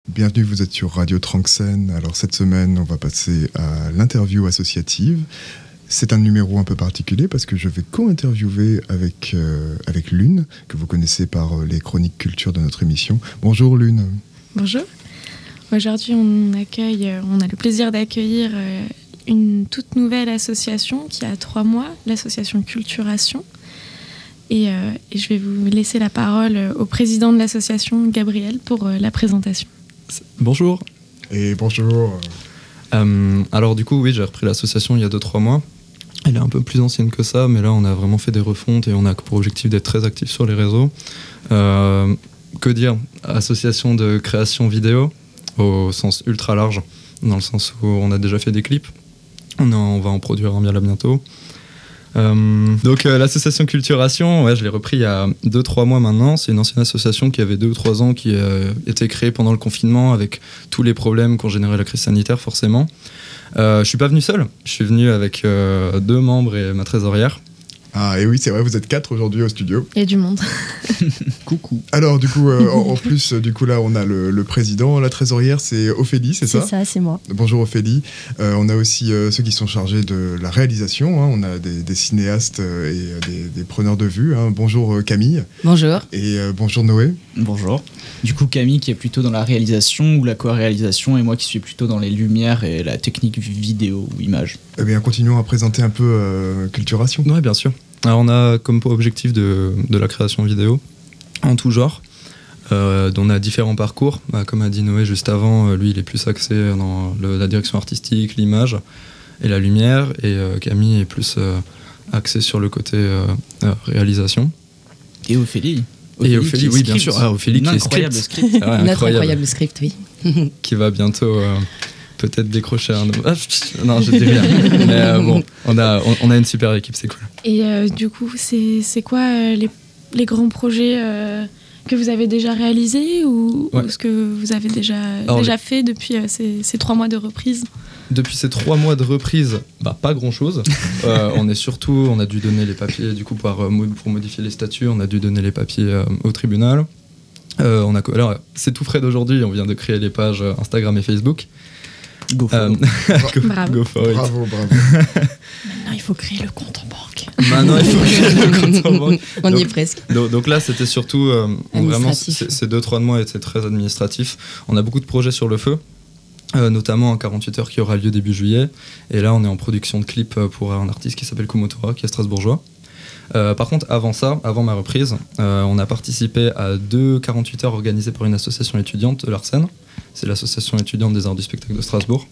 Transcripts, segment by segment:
Bienvenue, vous êtes sur Radio Tranxène. Alors cette semaine, on va passer à l'interview associative. C'est un numéro un peu particulier parce que je vais co-interviewer avec Lune, que vous connaissez par les chroniques culture de notre émission. Bonjour Lune. Bonjour. Aujourd'hui, on a le plaisir d'accueillir une toute nouvelle association qui a 3 mois, l'association Culturation. Et je vais vous laisser la parole au président de l'association, Gabriel, pour la présentation. Bonjour. Et bonjour. Alors du coup, oui, j'ai repris l'association il y a 2-3 mois. Elle est un peu plus ancienne que ça, mais là, on a vraiment fait des refontes et on a pour objectif d'être très actifs sur les réseaux. Que dire ? Association de création vidéo, au sens ultra large, dans le sens où on a déjà fait des clips. On va en produire un bien là bientôt. Donc l'association Culturation, ouais, je l'ai repris il y a 2-3 mois maintenant. C'est une ancienne association qui avait 2 ou 3 ans, qui était créée pendant le confinement avec tous les problèmes qu'ont généré la crise sanitaire forcément. Je suis pas venu seul, je suis venu avec 2 membres et ma trésorière. Ah et oui, c'est vrai, vous êtes 4 aujourd'hui au studio. Il y a du monde. Coucou. Alors du coup, en plus, du coup là, on a le président, la trésorière, c'est Ophélie, c'est ça ? C'est ça, c'est moi. Bonjour Ophélie. On a aussi ceux qui sont chargés de la réalisation. Hein. On a des cinéastes et des preneurs de vue. Hein. Bonjour Camille. Bonjour. Et bonjour Noé. Bonjour. Du coup, Camille qui est plutôt dans la réalisation ou la co-réalisation et moi qui suis plutôt dans les lumières et la technique vidéo ou image. Eh bien, continuons à présenter un peu Culturation. Oui, bien sûr. Alors on a comme objectif de la création vidéo en tout genre. On a différents parcours. Comme a dit Noé juste avant, lui il est plus axé dans la direction artistique, l'image et la lumière, et Camille est plus axé sur le côté réalisation. Et Ophélie. Et Ophélie, oui, bien sûr. Ophélie qui est incroyable script. Notre incroyable script, oui. Qui va bientôt peut-être décrocher un... non, je dis rien. Mais bon, on a une super équipe, c'est cool. Et du coup, c'est quoi les grands projets que vous avez déjà réalisés ou ce que vous avez déjà fait depuis ces 3 mois de reprise ? Depuis ces 3 mois de reprise, pas grand-chose. On a dû donner les papiers, du coup, pour modifier les statuts, on a dû donner les papiers au tribunal. Alors, c'est tout frais d'aujourd'hui, on vient de créer les pages Instagram et Facebook. Go for it. Bravo. Go for it. Bravo. Maintenant, il faut créer le compte en banque. Maintenant, il faut créer le compte en banque. On y est presque. Donc là, c'était surtout vraiment Administratif. ces 2-3 mois étaient très administratifs. On a beaucoup de projets sur le feu, notamment un 48 heures qui aura lieu début juillet. Et là, on est en production de clips pour un artiste qui s'appelle Kumotora, qui est strasbourgeois. Par contre, avant ma reprise, on a participé à 2 48 heures organisées par une association étudiante de l'Arsène. C'est l'association étudiante des arts du spectacle de Strasbourg.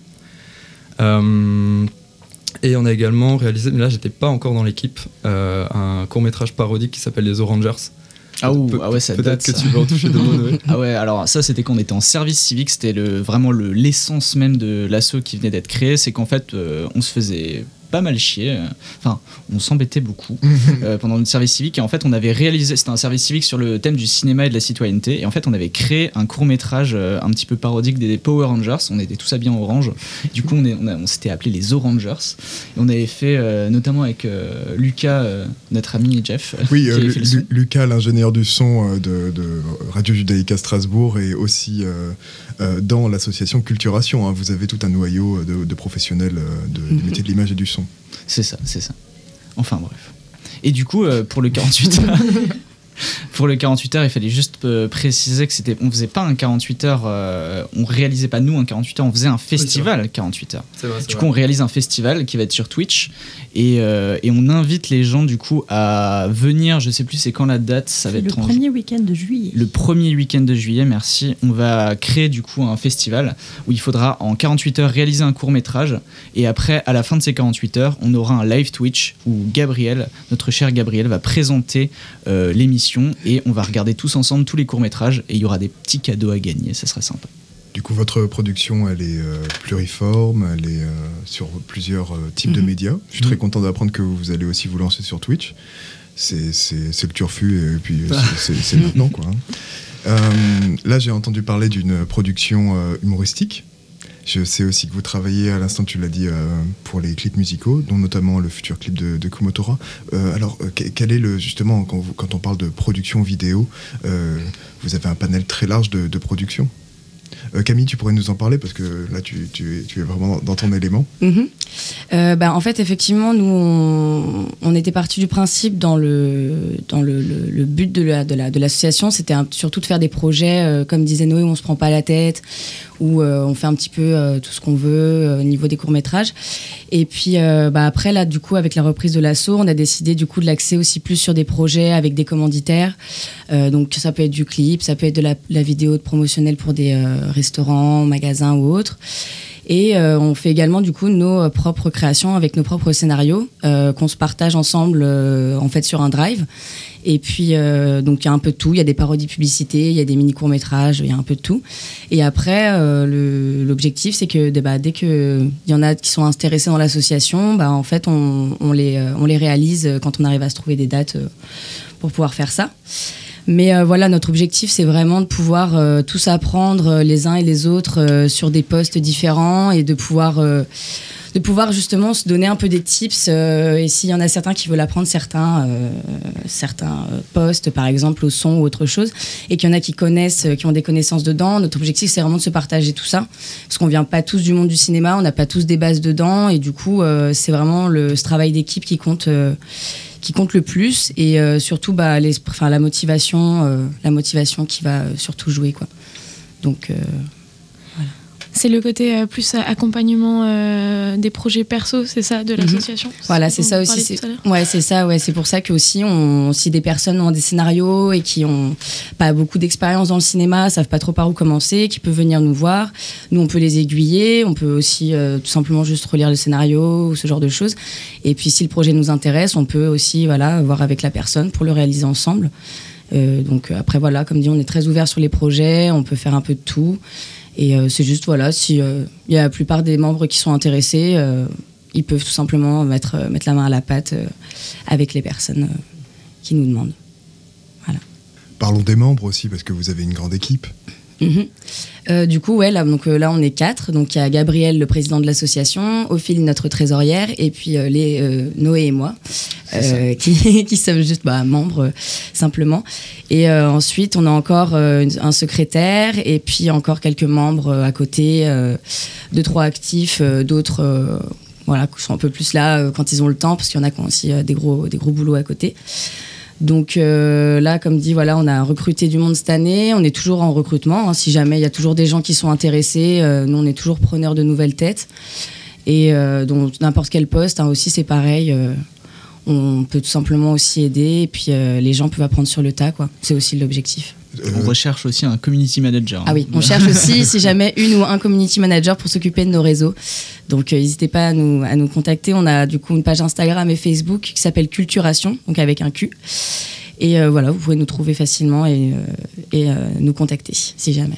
Et on a également réalisé, mais là j'étais pas encore dans l'équipe, un court-métrage parodique qui s'appelle Les Orangers. Ah ouais, ça date. Peut-être que tu vas en toucher 2 mots, Noé. Ah ouais, alors ça c'était quand on était en service civique, c'était vraiment l'essence même de l'asso qui venait d'être créé, c'est qu'en fait on se faisait pas mal chier, enfin on s'embêtait beaucoup pendant notre service civique, et en fait on avait réalisé, c'était un service civique sur le thème du cinéma et de la citoyenneté, et en fait on avait créé un court-métrage un petit peu parodique des Power Rangers, on était tous habillés en orange, du coup on s'était appelé les Orangers, et on avait fait notamment avec Lucas, notre ami Jeff. Oui, Lucas, l'ingénieur du son de Radio Judaïka Strasbourg, et aussi dans l'association Culturation. Hein. Vous avez tout un noyau de professionnels du métier de l'image et du son. C'est ça. Enfin bref. Et du coup, pour le 48 heures, pour le 48 heures, il fallait juste préciser que on faisait pas un 48 heures, on réalisait pas nous un 48 heures, on faisait un festival 48 heures. C'est vrai, du coup, on réalise un festival qui va être sur Twitch, et on invite les gens du coup à venir. Je sais plus c'est quand la date, ça va être le premier week-end de juillet. Le premier week-end de juillet, merci. On va créer du coup un festival où il faudra en 48 heures réaliser un court-métrage, et après, à la fin de ces 48 heures, on aura un live Twitch où Gabriel, notre cher Gabriel, va présenter l'émission, et on va regarder tous ensemble tous les courts-métrages, et il y aura des petits cadeaux à gagner, ça serait sympa. Du coup, votre production, elle est pluriforme, elle est sur plusieurs types de médias. Je suis très content d'apprendre que vous allez aussi vous lancer sur Twitch. C'est le turfu, et puis c'est maintenant, quoi. Là, j'ai entendu parler d'une production humoristique. Je sais aussi que vous travaillez, à l'instant tu l'as dit, pour les clips musicaux, dont notamment le futur clip de Kumotora. Alors, quel est justement, quand on parle de production vidéo, vous avez un panel très large de production. Camille, tu pourrais nous en parler parce que là, tu es vraiment dans ton élément. En fait, effectivement, nous, on était parti du principe dans le but de l'association, c'était surtout de faire des projets, comme disait Noé, où on se prend pas la tête, où on fait un petit peu tout ce qu'on veut au niveau des courts-métrages. Et puis après, là, du coup, avec la reprise de l'assaut, on a décidé du coup de l'axer aussi plus sur des projets avec des commanditaires. Donc ça peut être du clip, ça peut être de la vidéo promotionnelle pour des restaurants, magasins ou autres. Et on fait également du coup nos propres créations avec nos propres scénarios qu'on se partage ensemble en fait sur un drive. Et puis donc il y a un peu de tout, il y a des parodies publicités, il y a des mini courts-métrages, il y a un peu de tout. Et après l'objectif c'est que dès que il y en a qui sont intéressés dans l'association, en fait on les réalise quand on arrive à se trouver des dates pour pouvoir faire ça. Mais voilà, notre objectif, c'est vraiment de pouvoir tous apprendre les uns et les autres sur des postes différents et de pouvoir justement se donner un peu des tips. Et s'il y en a certains qui veulent apprendre certains postes, par exemple au son ou autre chose, et qu'il y en a qui ont des connaissances dedans, notre objectif, c'est vraiment de se partager tout ça. Parce qu'on vient pas tous du monde du cinéma, on n'a pas tous des bases dedans, et du coup, c'est vraiment ce travail d'équipe qui compte le plus, et surtout la motivation qui va surtout jouer, quoi. Donc voilà. C'est le côté plus accompagnement des projets perso, c'est ça, de l'association. Voilà, c'est ça aussi. C'est ça. Ouais, c'est pour ça que aussi, si des personnes ont des scénarios et qui ont pas beaucoup d'expérience dans le cinéma, savent pas trop par où commencer, qui peuvent venir nous voir. Nous, on peut les aiguiller. On peut aussi tout simplement juste relire le scénario ou ce genre de choses. Et puis, si le projet nous intéresse, on peut aussi voir avec la personne pour le réaliser ensemble. Donc après, voilà, comme dit, on est très ouvert sur les projets. On peut faire un peu de tout. Et c'est juste, si y a la plupart des membres qui sont intéressés, ils peuvent tout simplement mettre la main à la pâte avec les personnes qui nous demandent. Voilà. Parlons des membres aussi, parce que vous avez une grande équipe. Du coup, là, on est 4. Donc, il y a Gabriel, le président de l'association, Ophélie, notre trésorière, et puis Noé et moi, qui sommes juste membres, simplement. Et ensuite, on a encore un secrétaire, et puis encore quelques membres à côté, 2-3 actifs, d'autres qui sont un peu plus là quand ils ont le temps, parce qu'il y en a qui ont aussi des gros boulots à côté. Donc là, comme dit, on a recruté du monde cette année. On est toujours en recrutement. Si jamais il y a toujours des gens qui sont intéressés, nous, on est toujours preneurs de nouvelles têtes. Et donc n'importe quel poste, aussi, c'est pareil. On peut tout simplement aussi aider. Et puis les gens peuvent apprendre sur le tas, quoi. C'est aussi l'objectif. On recherche aussi un community manager. Ah oui, on cherche aussi, si jamais, une ou un community manager pour s'occuper de nos réseaux. Donc n'hésitez pas à nous contacter. On a du coup une page Instagram et Facebook qui s'appelle Culturation, donc avec un Q. Et vous pouvez nous trouver facilement et nous contacter si jamais.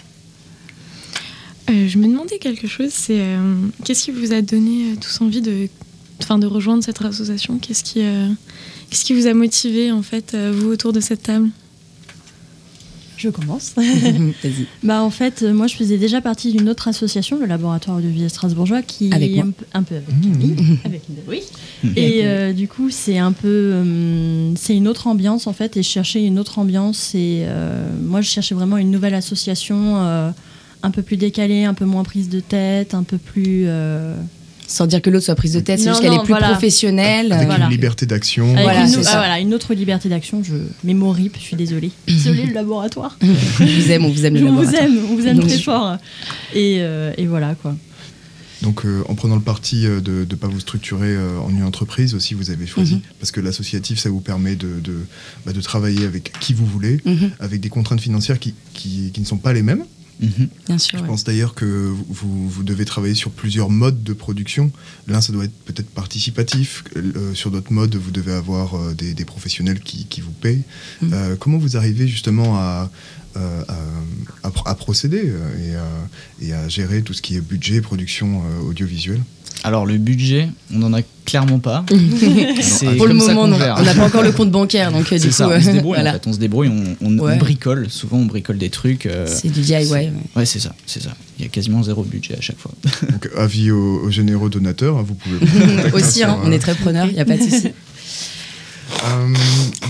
Je me demandais quelque chose, c'est qu'est-ce qui vous a donné tous envie de rejoindre cette association ? Qu'est-ce qui vous a motivé en fait, vous autour de cette table ? Je commence. Vas-y. En fait, moi, je faisais déjà partie d'une autre association, le Laboratoire audiovisuel strasbourgeois, qui avec est un peu avec Camille, avec oui. Et du coup, c'est un peu, c'est une autre ambiance en fait, et je cherchais une autre ambiance. Et moi, je cherchais vraiment une nouvelle association, un peu plus décalée, un peu moins prise de tête, un peu plus. Sans dire que l'autre soit prise de tête, c'est juste qu'elle est plus professionnelle. Avec une liberté d'action. Une autre liberté d'action. Mes mots rip, je suis désolée. Désolée, le laboratoire. On vous aime le laboratoire. On vous aime très fort. Et voilà, quoi. Donc, en prenant le parti de ne pas vous structurer en une entreprise aussi, vous avez choisi. Parce que l'associatif, ça vous permet de travailler avec qui vous voulez, avec des contraintes financières qui ne sont pas les mêmes. Bien sûr. Je pense d'ailleurs que vous devez travailler sur plusieurs modes de production. L'un, ça doit être peut-être participatif. Sur d'autres modes, vous devez avoir des professionnels qui vous payent. Comment vous arrivez justement à procéder et à gérer tout ce qui est budget, production audiovisuelle ? Alors le budget, on n'en a clairement pas. Pour le moment, non. On n'a pas encore le compte bancaire, donc du coup, ça, on se débrouille. Voilà. En fait, on se débrouille, on bricole. Souvent, on bricole des trucs. C'est du DIY. Ouais, c'est ça. Il y a quasiment zéro budget à chaque fois. Donc, avis aux généreux donateurs, vous pouvez. Aussi, on est très preneurs. Il n'y a pas de souci.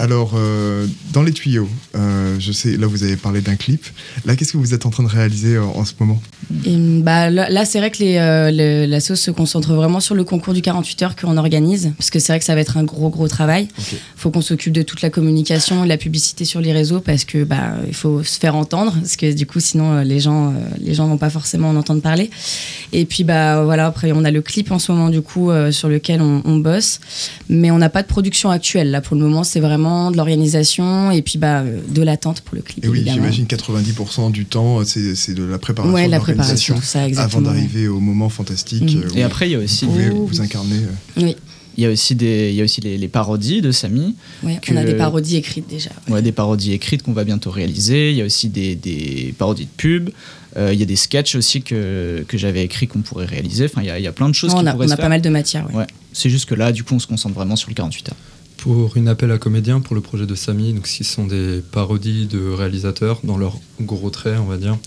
Alors, dans les tuyaux, je sais, là vous avez parlé d'un clip. Là, qu'est-ce que vous êtes en train de réaliser en ce moment ? Et, là, c'est vrai que la sauce se concentre vraiment sur le concours du 48 heures qu'on organise, parce que c'est vrai que ça va être un gros travail. Okay. Faut qu'on s'occupe de toute la communication et la publicité sur les réseaux, parce que il faut se faire entendre, parce que du coup sinon les gens vont pas forcément en entendre parler. Et puis voilà, après on a le clip en ce moment du coup sur lequel on bosse, mais on n'a pas de production actuelle là pour le moment. C'est vraiment de l'organisation et puis de l'attente pour le clip. Et oui, évidemment. j'imagine 90% du temps c'est de la préparation, ouais, de la l'organisation, préparation, tout ça, exactement. avant d'arriver au moment fantastique. Et après il y a aussi vous pouvez vous incarner. Oui. Il y a aussi les parodies de Samy. Ouais, on a des parodies écrites déjà. Ouais, des parodies écrites qu'on va bientôt réaliser. Il y a aussi des parodies de pub. Il y a des sketchs aussi que j'avais écrits qu'on pourrait réaliser. Enfin, il y a plein de choses qui pourraient se faire. On a pas mal de matière. Ouais. C'est juste que là, du coup, on se concentre vraiment sur le 48 heures. Pour une appel à comédiens, pour le projet de Samy, donc ce sont des parodies de réalisateurs dans leurs gros traits, on va dire.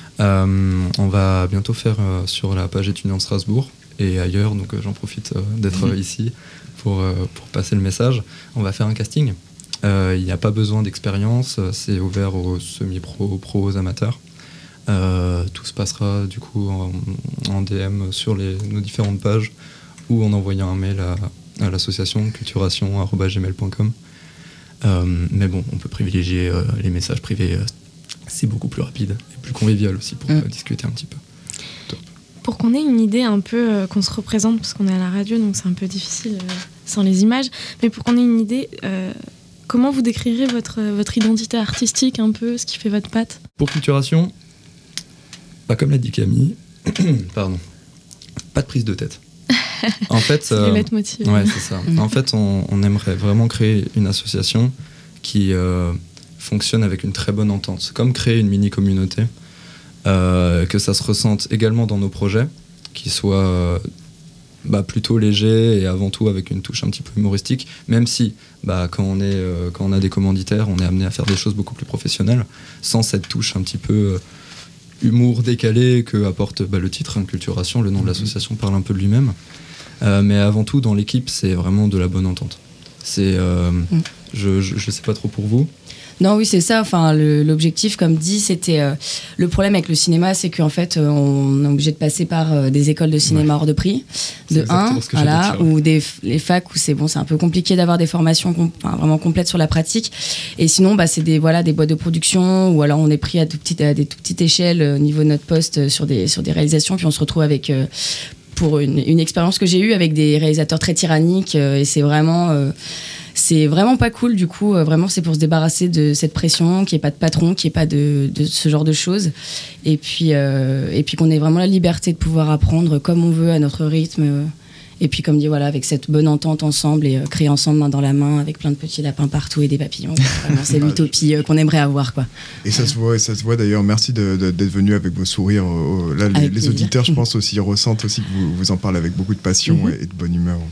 On va bientôt faire sur la page étudiante de Strasbourg et ailleurs, donc j'en profite d'être ici pour passer le message. On va faire un casting. Il n'y a pas besoin d'expérience, c'est ouvert aux semi-pro, pros, aux amateurs. Tout se passera du coup en DM sur nos différentes pages ou en envoyant un mail à l'association culturation@gmail.com. Mais bon, on peut privilégier les messages privés, c'est beaucoup plus rapide et plus convivial aussi pour discuter un petit peu. Pour qu'on ait une idée un peu, qu'on se représente, parce qu'on est à la radio, donc c'est un peu difficile sans les images, mais pour qu'on ait une idée, comment vous décrirez votre identité artistique un peu, ce qui fait votre patte ? Pour Culturation, comme l'a dit Camille, pardon, pas de prise de tête. En fait, c'est les leitmotivs. Ouais, c'est ça. En fait, on aimerait vraiment créer une association qui fonctionne avec une très bonne entente, comme créer une mini-communauté. Que ça se ressente également dans nos projets, qui soient plutôt légers et avant tout avec une touche un petit peu humoristique, même si quand on a des commanditaires, on est amené à faire des choses beaucoup plus professionnelles, sans cette touche un petit peu humour décalé que apporte le titre Culturation, le nom de l'association parle un peu de lui-même. Mais avant tout, dans l'équipe, c'est vraiment de la bonne entente. Je sais pas trop pour vous. Non, oui, c'est ça. Enfin, l'objectif, comme dit, c'était le problème avec le cinéma, c'est qu'en fait, on est obligé de passer par des écoles de cinéma hors de prix, de 1, voilà, ou les facs où c'est un peu compliqué d'avoir des formations vraiment complètes sur la pratique. Et sinon, c'est des boîtes de production où alors on est pris à des toutes petites échelles au niveau de notre poste sur des réalisations, puis on se retrouve avec pour une expérience que j'ai eue avec des réalisateurs très tyranniques et c'est vraiment pas cool. Du coup, vraiment, c'est pour se débarrasser de cette pression, qu'il n'y ait pas de patron, qu'il n'y ait pas de ce genre de choses. Et puis qu'on ait vraiment la liberté de pouvoir apprendre comme on veut, à notre rythme. Et puis, comme dit, voilà, avec cette bonne entente ensemble et créer ensemble main dans la main avec plein de petits lapins partout et des papillons. Vraiment, c'est l'utopie qu'on aimerait avoir, quoi. Et ça se voit d'ailleurs. Merci d'être venu avec vos sourires. Là, les auditeurs, je pense aussi, ressentent aussi que vous en parlez avec beaucoup de passion et de bonne humeur.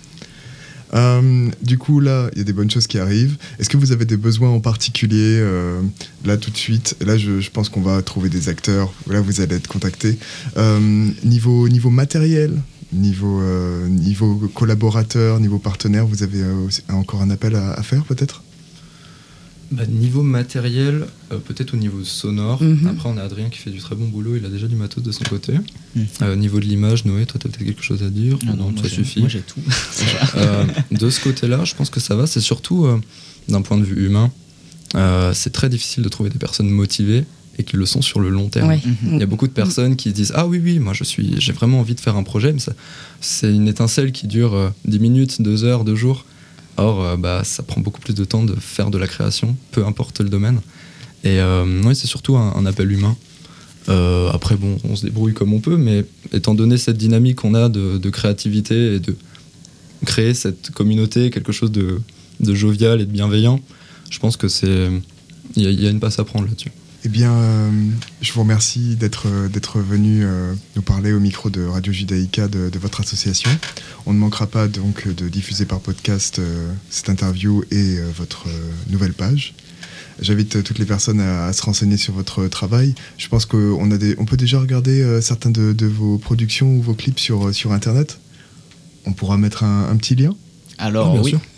Du coup, là, il y a des bonnes choses qui arrivent. Est-ce que vous avez des besoins en particulier là tout de suite? Là, je pense qu'on va trouver des acteurs. Là, vous allez être contactés. Niveau matériel, niveau collaborateur, niveau partenaire, vous avez encore un appel à faire peut-être? Niveau matériel, peut-être au niveau sonore. Après, on a Adrien qui fait du très bon boulot, il a déjà du matos de son côté. Niveau de l'image, Noé, toi, tu as peut-être quelque chose à dire? Non, ça suffit. Moi, j'ai tout. De ce côté-là, je pense que ça va. C'est surtout, d'un point de vue humain, c'est très difficile de trouver des personnes motivées et qui le sont sur le long terme. Ouais. Il y a beaucoup de personnes qui disent « Ah oui, moi, j'ai vraiment envie de faire un projet. » Mais c'est une étincelle qui dure 10 minutes, 2 heures, 2 jours. Or, ça prend beaucoup plus de temps de faire de la création, peu importe le domaine. Et c'est surtout un appel humain. Après, on se débrouille comme on peut, mais étant donné cette dynamique qu'on a de créativité et de créer cette communauté, quelque chose de jovial et de bienveillant, je pense que il y a une passe à prendre là-dessus. Eh bien, je vous remercie d'être venu nous parler au micro de Radio Judaïka de votre association. On ne manquera pas donc de diffuser par podcast cette interview et votre nouvelle page. J'invite toutes les personnes à se renseigner sur votre travail. Je pense qu'on peut déjà regarder certains de vos productions ou vos clips sur Internet. On pourra mettre un petit lien. Alors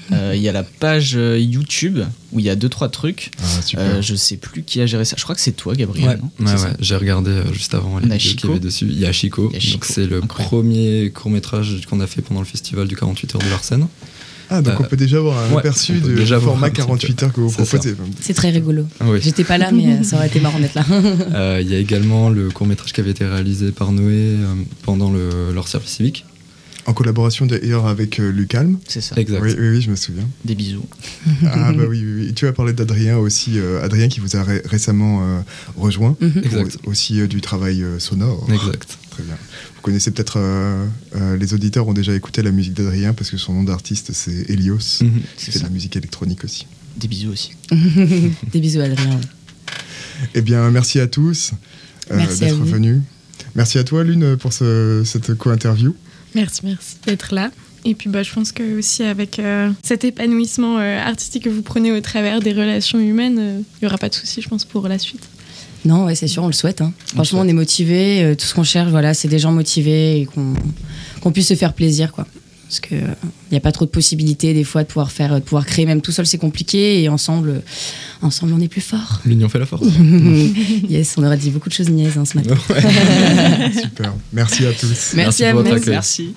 Il y a la page YouTube où il y a 2-3 trucs. Ah, super. Je sais plus qui a géré ça. Je crois que c'est toi, Gabriel. non Ouais, C'est ça j'ai regardé juste avant les On a vidéos qu'il y Chico. avait dessus. Il y a Chico. Il y a Chico. Donc c'est le Incroyable. premier court-métrage qu'on a fait pendant le festival du 48 heures de Larsen. Ah, donc on peut déjà avoir un ouais, aperçu on peut du déjà voir format un petit 48 peu. heures que vous C'est ça. proposez. C'est très rigolo. Ah oui. J'étais pas là, mais ça aurait été marrant d'être là. Il y a également le court-métrage qui avait été réalisé par Noé pendant leur service civique. En collaboration d'ailleurs avec Lucalm. C'est ça. Exact. Oui, je me souviens. Des bisous. Ah bah oui. Tu as parlé d'Adrien aussi. Adrien qui vous a récemment rejoint. Exact. Pour aussi du travail sonore. Exact. Très bien. Vous connaissez peut-être, les auditeurs ont déjà écouté la musique d'Adrien parce que son nom d'artiste c'est Helios. Mhm. Qui C'est fait de ça. la musique électronique aussi. Des bisous aussi. Des bisous, Adrien. Eh bien, merci à tous Merci à d'être vous. venus. Merci à toi, Lune, pour cette co-interview. Merci d'être là. Et puis je pense que aussi avec cet épanouissement artistique que vous prenez au travers des relations humaines, il n'y aura pas de souci, je pense, pour la suite. Non, ouais, c'est sûr, on le souhaite. Hein. Franchement, on est motivés. Tout ce qu'on cherche, voilà, c'est des gens motivés et qu'on puisse se faire plaisir, quoi. Parce que il n'y a pas trop de possibilités des fois de pouvoir créer. Même tout seul, c'est compliqué. Et ensemble, on est plus fort. L'union fait la force. Yes, on aurait dit beaucoup de choses niaises ce matin. Super. Merci à tous. Merci à pour vous. votre accueil. Merci.